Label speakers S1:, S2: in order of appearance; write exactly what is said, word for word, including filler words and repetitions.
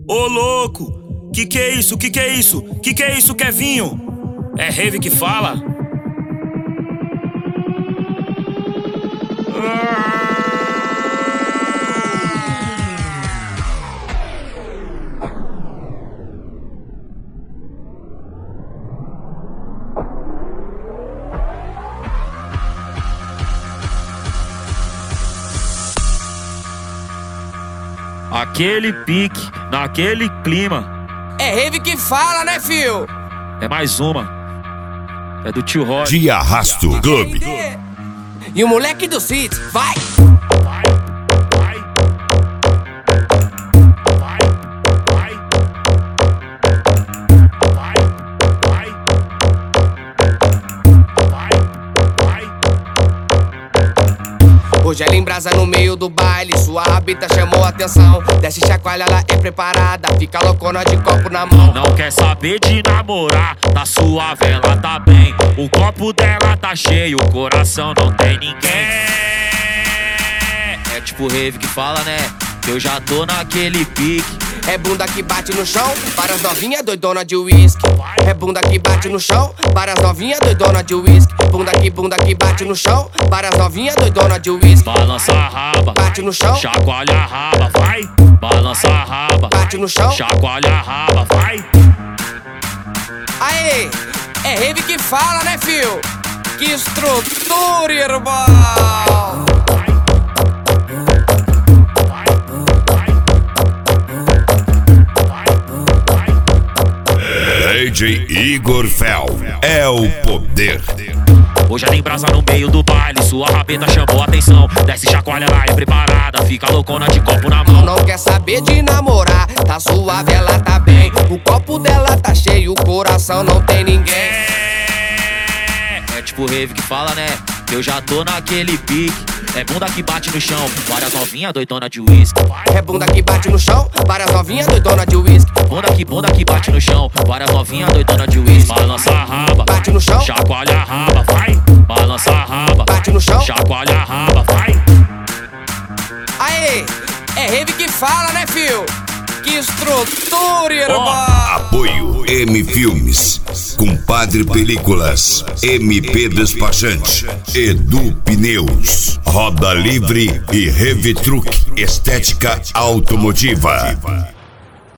S1: Ô louco, que que é isso, que que é isso, que que é isso, Kevinho? É rave que fala? Aquele pique, naquele clima.
S2: É rave que fala, né, fio?
S1: É mais uma. É do tio Roy.
S3: De Arrasto Clube.
S2: E o moleque do City, vai!
S1: Vai, vai, vai, vai, vai, vai, vai, vai.
S2: Hoje ela embrasa no meio do baile, sua rabita chamou a atenção. Desce chacoalha, ela é preparada, fica loucona de copo na mão.
S1: Não quer saber de namorar, tá suave, ela tá bem. O copo dela tá cheio, o coração não tem ninguém. É tipo rave que fala, né? Que eu já tô naquele pique.
S2: É bunda que bate no chão, várias novinhas doidona de uísque. É bunda que bate no chão, várias novinhas doidona de uísque. Bunda que bunda que bate no chão, várias novinhas doidona de uísque.
S1: Balança a raba,
S2: bate no chão,
S1: chacoalha a raba, vai. Balança a raba,
S2: bate no chão,
S1: chacoalha a raba, vai.
S2: Aê, é rave que fala, né, fio? Que estrutura, irmão!
S3: D J Igor Fel é o poder.
S1: Hoje ela embrasa no meio do baile, sua rabeta chamou a atenção. Desce chacoalha, ela é preparada, fica loucona de copo na mão.
S2: Não quer saber de namorar, tá suave, ela tá bem. O copo dela tá cheio, o coração não tem ninguém.
S1: É tipo rave que fala, né? Que eu já tô naquele pique. É bunda que bate no chão, várias novinhas doidona de uísque.
S2: É bunda que bate no chão, várias novinhas doidona de uísque.
S1: Bunda que bunda que bate no chão, várias novinhas doidona de uísque. Balança a raba,
S2: bate no chão,
S1: chacoalha a raba, vai. Balança a raba,
S2: bate no chão,
S1: chacoalha a raba, vai.
S2: Aê, é rave que fala, né, fio? Que estrutura, irmão!
S3: Apoio M Filmes, Compadre Películas, M P Despachante, Edu Pneus, Roda Livre e Revitruc Estética Automotiva.